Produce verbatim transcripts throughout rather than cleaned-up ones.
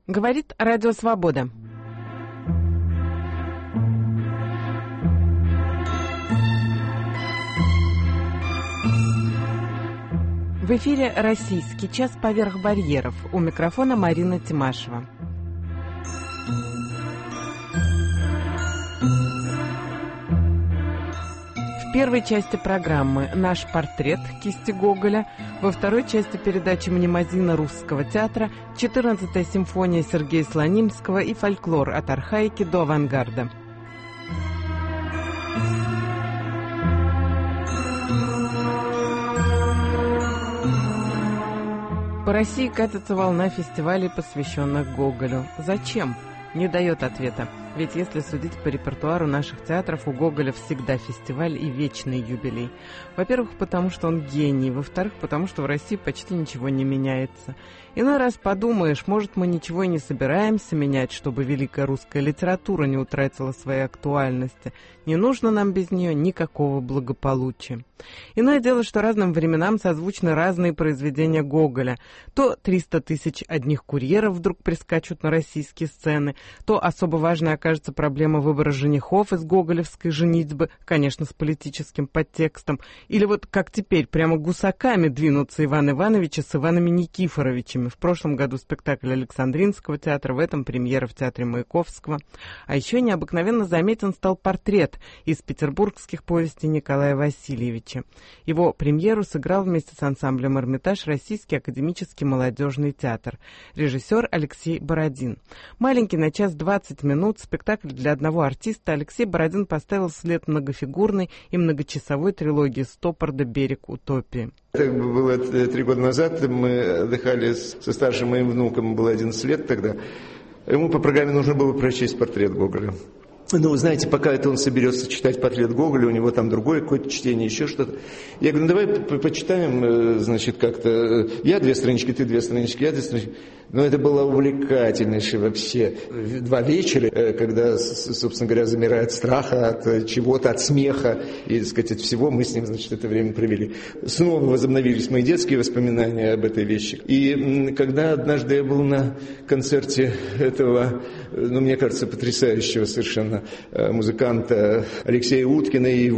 Говорит Радио Свобода. В эфире «Российский час поверх барьеров». У микрофона Марина Тимашева. В первой части программы «Наш портрет» кисти Гоголя, во второй части передачи «Мнемозина русского театра», четырнадцатая симфония Сергея Слонимского и фольклор от архаики до авангарда. По России катится волна фестивалей, посвященных Гоголю. Зачем? Не дает ответа. Ведь если судить по репертуару наших театров, у Гоголя всегда фестиваль и вечный юбилей. Во-первых, потому что он гений. Во-вторых, потому что в России почти ничего не меняется. Иной раз подумаешь, может, мы ничего и не собираемся менять, чтобы великая русская литература не утратила своей актуальности. Не нужно нам без нее никакого благополучия. Иное дело, что разным временам созвучны разные произведения Гоголя. То триста тысяч одних курьеров вдруг прискачут на российские сцены, то особо важной окажется проблема выбора женихов из гоголевской женитьбы, конечно, с политическим подтекстом. Или вот как теперь, прямо гусаками двинутся Иван Иванович с Иванами Никифоровичами. В прошлом году спектакль Александринского театра, в этом премьера в театре Маяковского. А еще необыкновенно заметен стал портрет из петербургских повестей Николая Васильевича. Его премьеру сыграл вместе с ансамблем «Эрмитаж» Российский академический молодежный театр. Режиссер Алексей Бородин. Маленький на час двадцать минут спектакль для одного артиста Алексей Бородин поставил вслед многофигурной и многочасовой трилогии Стоппарда «Берег утопии». Это было три года назад, мы отдыхали со старшим моим внуком, было одиннадцать лет тогда. Ему по программе нужно было прочесть портрет Гоголя. Ну, знаете, пока это он соберется читать портрет Гоголя, у него там другое какое-то чтение, еще что-то. Я говорю, ну давай по почитаем, значит, как-то. Я две странички, ты две странички, я две странички. Но это было увлекательнейшее вообще. Два вечера, когда, собственно говоря, замирает страха от чего-то, от смеха и, так сказать, от всего, мы с ним, значит, это время провели. Снова возобновились мои детские воспоминания об этой вещи. И когда однажды я был на концерте этого, ну, мне кажется, потрясающего совершенно музыканта Алексея Уткина и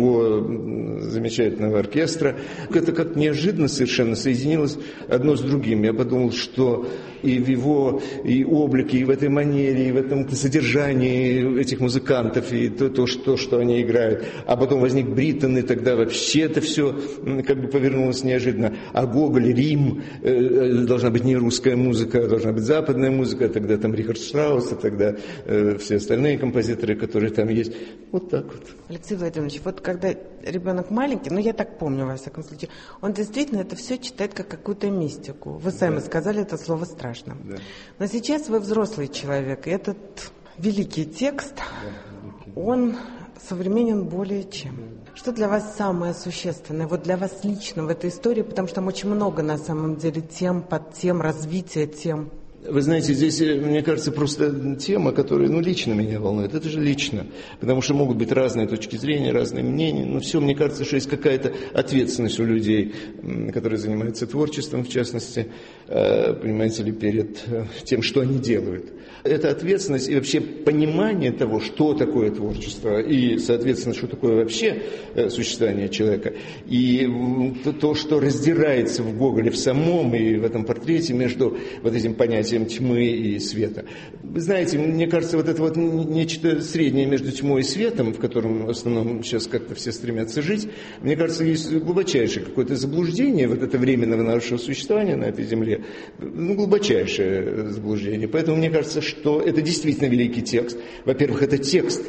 его замечательного оркестра, это как неожиданно совершенно соединилось одно с другим. Я подумал, что и в его и облике, и в этой манере, и в этом содержании этих музыкантов, и то, то, что, что они играют. А потом возник Бриттон, и тогда вообще это все как бы повернулось неожиданно. А Гоголь, Рим, э, должна быть не русская музыка, а должна быть западная музыка, тогда там Рихард Штраус, а тогда э, все остальные композиторы, которые там есть. Вот так вот. Алексей Владимирович, вот когда ребенок маленький, ну я так помню, во всяком случае, он действительно это все читает как какую-то мистику. Вы сами да. сказали это слово страшно. Да. Но сейчас вы взрослый человек, и этот великий текст, да, великий. Он современен более чем. Что для вас самое существенное, вот для вас лично в этой истории, потому что там очень много на самом деле тем, подтем, развития тем. Вы знаете, здесь, мне кажется, просто тема, которая, ну, лично меня волнует. Это же лично. Потому что могут быть разные точки зрения, разные мнения. Но все, мне кажется, что есть какая-то ответственность у людей, которые занимаются творчеством, в частности, понимаете ли, перед тем, что они делают. Это ответственность и вообще понимание того, что такое творчество, и, соответственно, что такое вообще существование человека. И то, что раздирается в Гоголе в самом и в этом портрете между вот этим понятием тьмы и света. Вы знаете, мне кажется, вот это вот нечто среднее между тьмой и светом, в котором в основном сейчас как-то все стремятся жить, мне кажется, есть глубочайшее какое-то заблуждение вот это временного нашего существования на этой земле, ну, глубочайшее заблуждение. Поэтому мне кажется, что это действительно великий текст. Во-первых, это текст,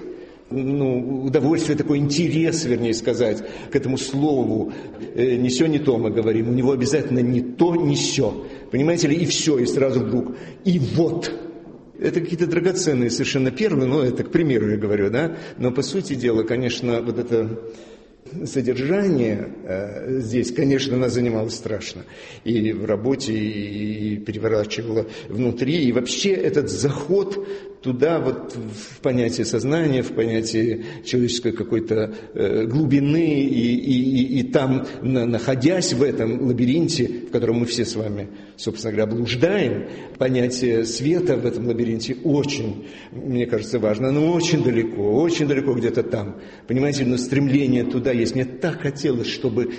ну, удовольствие, такой интерес, вернее сказать, к этому слову. Э, не сё, не то мы говорим. У него обязательно не то, не сё. Понимаете ли? И все, и сразу вдруг. И вот. Это какие-то драгоценные совершенно первые, ну, это к примеру я говорю, да. Но по сути дела, конечно, вот это содержание э, здесь, конечно, нас занимало страшно. И в работе, и переворачивало внутри. И вообще этот заход туда вот в понятие сознания, в понятие человеческой какой-то э, глубины, и, и, и там, на, находясь в этом лабиринте, в котором мы все с вами, собственно говоря, блуждаем, понятие света в этом лабиринте очень, мне кажется, важно. Оно очень далеко, очень далеко где-то там. Понимаете, но стремление туда есть. Мне так хотелось, чтобы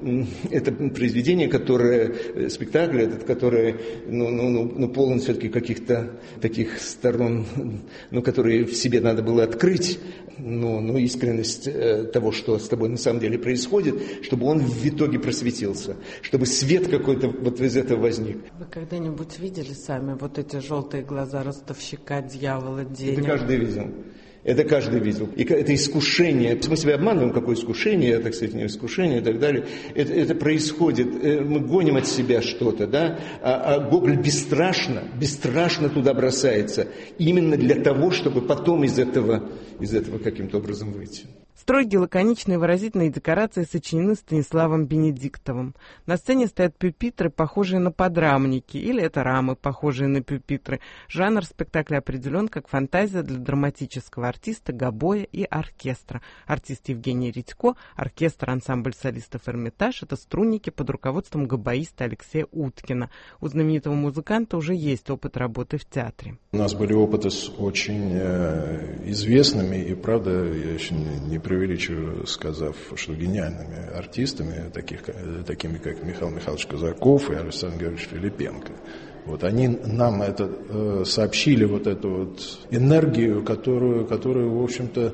это произведение, которое, спектакль этот, который ну, ну, ну, ну, полон все-таки каких-то таких сторон, ну, которые в себе надо было открыть, ну, ну, искренность э, того, что с тобой на самом деле происходит, чтобы он в итоге просветился, чтобы свет какой-то вот из этого возник. Вы когда-нибудь видели сами вот эти желтые глаза ростовщика, дьявола, денег? Это каждый видел. Это каждый видел. И это искушение. Мы себя обманываем, какое искушение, так сказать, не искушение и так далее. Это, это происходит. Мы гоним от себя что-то, да? А, а Гоголь бесстрашно, бесстрашно туда бросается. Именно для того, чтобы потом из этого, из этого каким-то образом выйти. Строгие, лаконичные, выразительные декорации сочинены Станиславом Бенедиктовым. На сцене стоят пюпитры, похожие на подрамники, или это рамы, похожие на пюпитры. Жанр спектакля определен как фантазия для драматического артиста, гобоя и оркестра. Артист Евгений Редько, оркестр, ансамбль солистов «Эрмитаж» — это струнники под руководством гобоиста Алексея Уткина. У знаменитого музыканта уже есть опыт работы в театре. У нас были опыты с очень э, известными и, правда, я еще не, не преувеличиваю, сказав, что гениальными артистами, таких, такими как Михаил Михайлович Казаков и Александр Георгиевич Филипенко. Вот они нам это э, сообщили, вот эту вот энергию, которую, которую, в общем-то,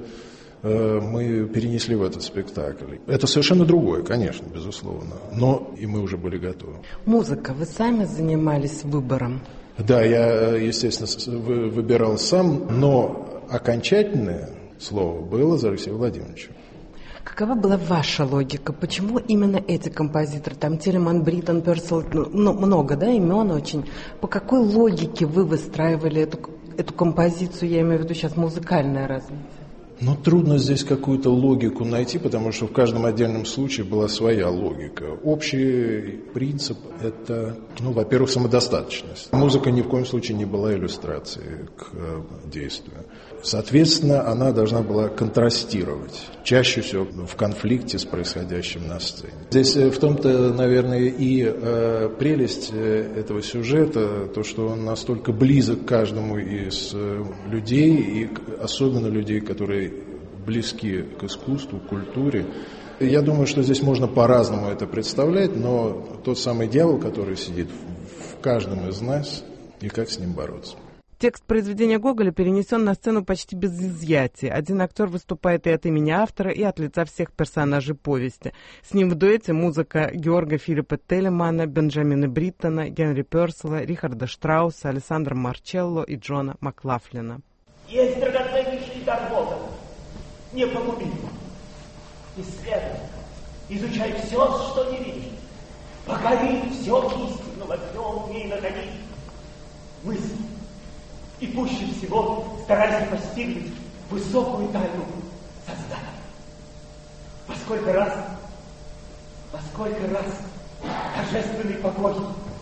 э, мы перенесли в этот спектакль. Это совершенно другое, конечно, безусловно, но и мы уже были готовы. Музыка. Вы сами занимались выбором? Да, я, естественно, выбирал сам, но окончательное слово было за Алексеем Владимировичем. Какова была ваша логика? Почему именно эти композиторы? Там Телеман, Бриттон, Персел, ну, много, да, имен очень. По какой логике вы выстраивали эту, эту композицию? Я имею в виду сейчас музыкальное развитие. Ну, трудно здесь какую-то логику найти, потому что в каждом отдельном случае была своя логика. Общий принцип – это, ну, во-первых, самодостаточность. Музыка ни в коем случае не была иллюстрацией к действию. Соответственно, она должна была контрастировать, чаще всего в конфликте с происходящим на сцене. Здесь в том-то, наверное, и э, прелесть этого сюжета, то, что он настолько близок к каждому из людей, и особенно людей, которые близки к искусству, к культуре. Я думаю, что здесь можно по-разному это представлять, но тот самый дьявол, который сидит в каждом из нас, и как с ним бороться. Текст произведения Гоголя перенесен на сцену почти без изъятия. Один актер выступает и от имени автора, и от лица всех персонажей повести. С ним в дуэте музыка Георга Филиппа Телемана, Бенджамина Бриттона, Генри Персела, Рихарда Штрауса, Алессандро Марчелло и Джона Маклафлина. Есть драгоценнейший дар Бога. Не погуби. Исследуй. Изучай все, что не видишь. Покори все истину во всем и находи. Мысль. И пуще всего старайся постигнуть высокую тайну создания. Во сколько раз, во сколько раз торжественный покой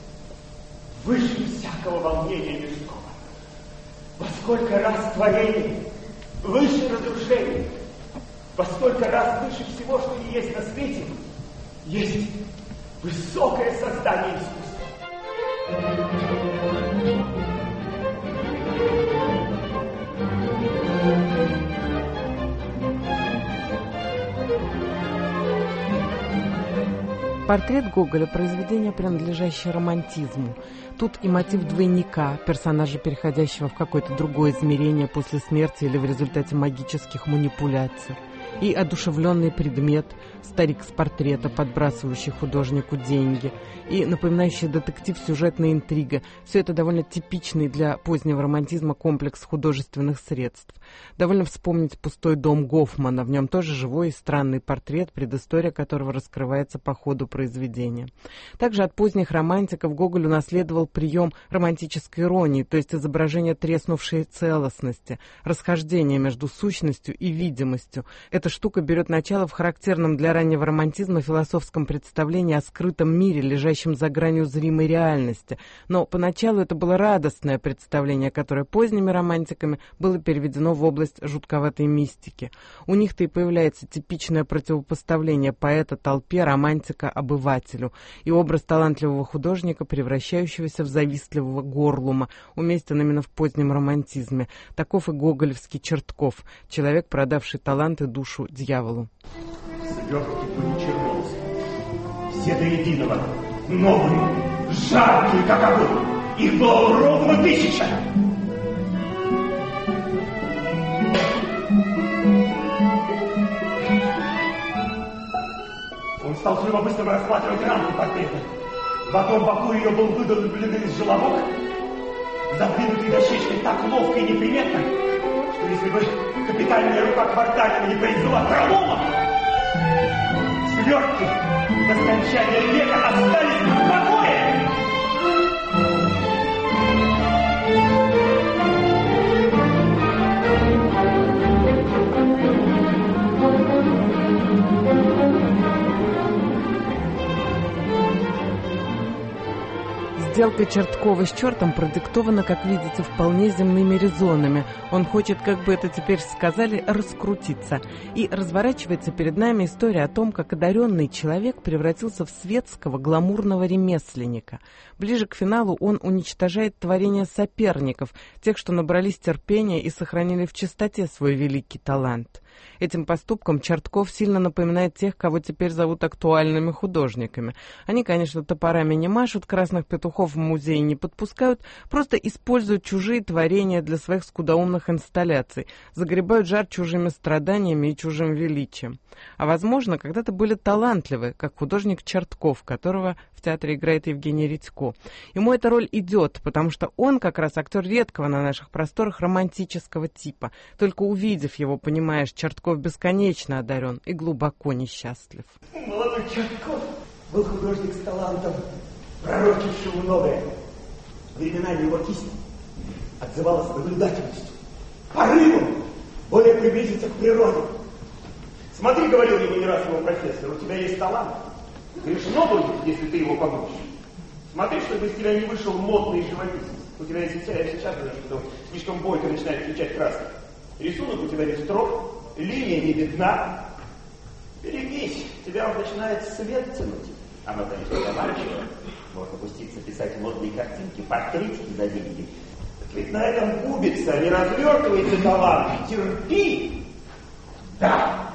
выше всякого волнения мирского. Во сколько раз творение выше разрушения. Во сколько раз выше всего, что и есть на свете, есть высокое создание искусства. Портрет Гоголя – произведение, принадлежащее романтизму. Тут и мотив двойника, персонажа, переходящего в какое-то другое измерение после смерти или в результате магических манипуляций. И одушевленный предмет, старик с портрета, подбрасывающий художнику деньги, и напоминающий детектив сюжетная интрига. Все это довольно типичный для позднего романтизма комплекс художественных средств. Довольно вспомнить пустой дом Гофмана. В нем тоже живой и странный портрет, предыстория которого раскрывается по ходу произведения. Также от поздних романтиков Гоголь унаследовал прием романтической иронии, то есть изображение треснувшей целостности, расхождения между сущностью и видимостью. Эта штука берет начало в характерном для раннего романтизма философском представлении о скрытом мире, лежащем за гранью зримой реальности. Но поначалу это было радостное представление, которое поздними романтиками было переведено в область жутковатой мистики. У них-то и появляется типичное противопоставление поэта толпе, романтика обывателю, и образ талантливого художника, превращающегося в завистливого горлума, уместен именно в позднем романтизме. Таков и гоголевский Чертков, человек, продавший талант и душу дьяволу. Свертки были червонцы, все до единого, новые, жаркие, как огонь. Их было ровно тысяча. Он стал живо-быстро рассматривать рамку портрета. В одном боку ее был выдолбленный желобок, задвинутый дощечкой так ловко и неприметно, что если бы капитальная рука Квартального не произвела пролома, свертки до скончания века остались в покое. Сделка Черткова с чертом продиктована, как видите, вполне земными резонами. Он хочет, как бы это теперь сказали, раскрутиться. И разворачивается перед нами история о том, как одаренный человек превратился в светского гламурного ремесленника. Ближе к финалу он уничтожает творения соперников, тех, что набрались терпения и сохранили в чистоте свой великий талант. Этим поступком Чертков сильно напоминает тех, кого теперь зовут актуальными художниками. Они, конечно, топорами не машут, красных петухов в музее не подпускают, просто используют чужие творения для своих скудоумных инсталляций, загребают жар чужими страданиями и чужим величием. А, возможно, когда-то были талантливы, как художник Чертков, которого в театре играет Евгений Редько. Ему эта роль идет, потому что он как раз актер редкого на наших просторах романтического типа. Только увидев его, понимаешь, Чертков бесконечно одарен и глубоко несчастлив. Молодой Чертков был художник с талантом, пророчивший многое. Временами его кисть отзывалась наблюдательностью, порывом более приблизиться к природе. Смотри, говорил ему не раз его профессор, у тебя есть талант. Грешно будет, если ты его помочь. Смотри, чтобы из тебя не вышел модный живописец. У тебя есть я сейчас даже, что слишком бойко начинает включать краски. Рисунок у тебя не строг, линия не видна. Берегись, тебя он начинает свет тянуть. Оно, конечно, заманчиво. Можно пуститься писать модные картинки, портретики за деньги. Ведь на этом губится, не развертывается талант. Терпи! Да!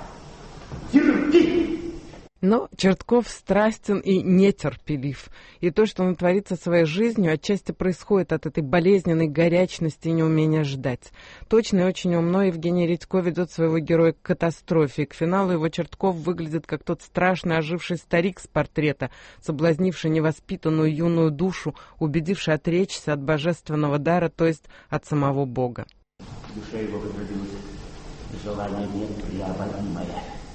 Терпи! Но Чертков страстен и нетерпелив. И то, что он творится своей жизнью, отчасти происходит от этой болезненной горячности и неумения ждать. Точно и очень умно Евгений Редько ведет своего героя к катастрофе. И к финалу его Чертков выглядит как тот страшный оживший старик с портрета, соблазнивший невоспитанную юную душу, убедивший отречься от божественного дара, то есть от самого Бога. В душе его возродилось желание непреоборимое.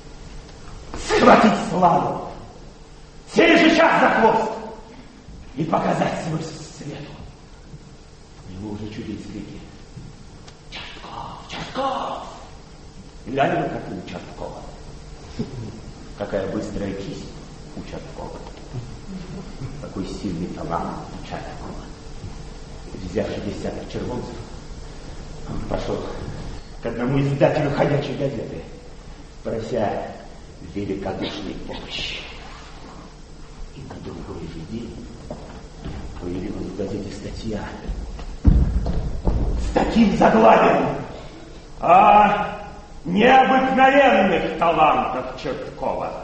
Схватить славу, сей же час за хвост и показать свой свету. Ему уже чудились крики: Чертков, Чертков! Глянь, как и у Черткова. Какая быстрая кисть у Черткова. Какой сильный талант у Черткова. Взявши десяток червонцев, он пошел к одному издателю ходячей газеты, прося великодушной помощи. И на другой же день появилась в газете статья с таким заглавием: о необыкновенных талантах Черткова.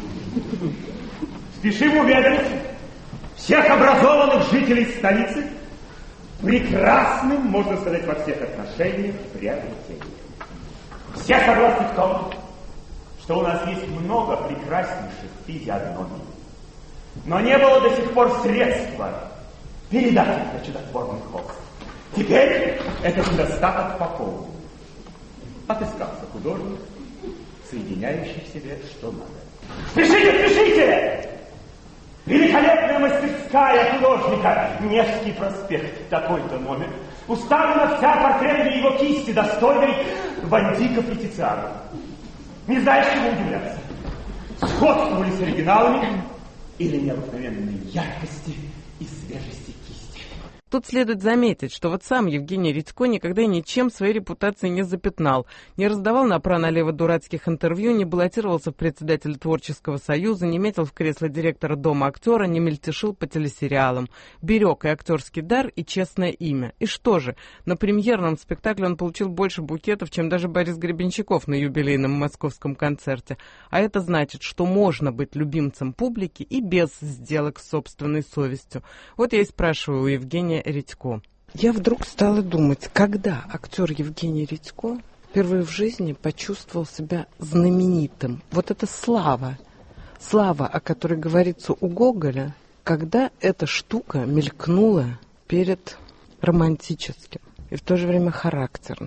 Спешим уведомить всех образованных жителей столицы прекрасным, можно сказать, во всех отношениях приобретением. Все согласны в том, что у нас есть много прекраснейших физиогномий, но не было до сих пор средства передать их на чудотворный холст. Теперь этот недостаток пополнен. Отыскался художник, соединяющий в себе что надо. Спешите, спешите! Великолепная мастерская художника, Невский проспект, такой-то номер. Уставлена вся портретами его кисти, достойной Вандика Петициана. Не знаешь, чему удивляться? Сходствовали с оригиналами или необыкновенной яркости и свежести кисти? Тут следует заметить, что вот сам Евгений Редько никогда ничем своей репутации не запятнал, не раздавал направо-налево дурацких интервью, не баллотировался в председателя Творческого союза, не метил в кресло директора Дома актера, не мельтешил по телесериалам. Берег и актерский дар, и честное имя. И что же, на премьерном спектакле он получил больше букетов, чем даже Борис Гребенщиков на юбилейном московском концерте. А это значит, что можно быть любимцем публики и без сделок с собственной совестью. Вот я и спрашиваю у Евгения Редько. Я вдруг стала думать, когда актер Евгений Редько впервые в жизни почувствовал себя знаменитым. Вот это слава, слава, о которой говорится у Гоголя, когда эта штука мелькнула перед романтическим и в то же время характерным.